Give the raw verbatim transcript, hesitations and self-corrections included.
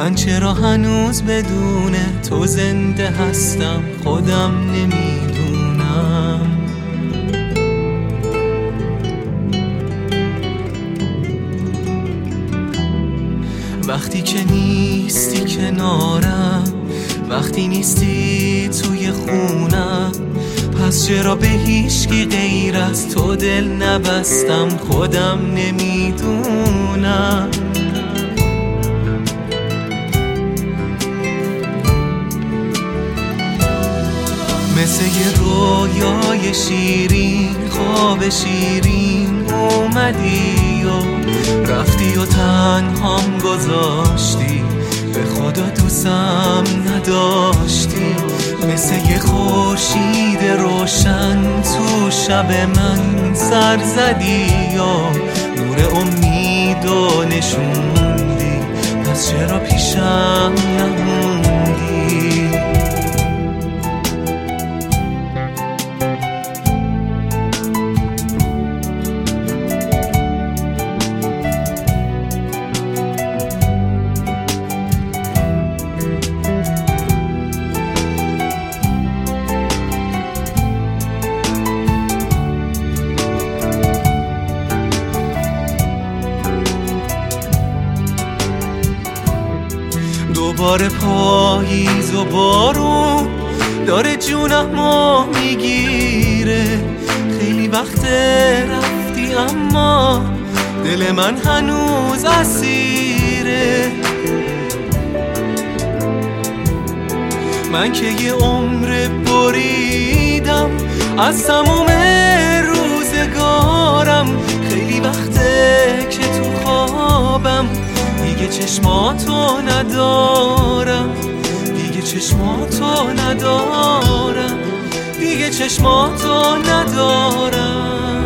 من چرا هنوز بدون تو زنده هستم خودم نمیدونم. وقتی که نیستی کنارم، وقتی نیستی توی خونم، پس چرا به هیچکی غیر از تو دل نبستم خودم نمیدونم. مثل یه رویای شیرین، خواب شیرین اومدی و رفتی و تنهام گذاشتی، به خدا دوستم نداشتی. مثل یه خورشید روشن تو شب من سر زدی و نور امید و نشوندی، پس چرا پیشم نموندی؟ دوباره پاییز و بارون داره جونمو میگیره. خیلی وقت رفتی اما دل من هنوز اسیره. من که یه عمر بریدم از تموم روزگارم. خیلی وقته که تو خوابم دیگه چشماتو ندارم، دیگه چشماتو ندارم، دیگه چشماتو ندارم.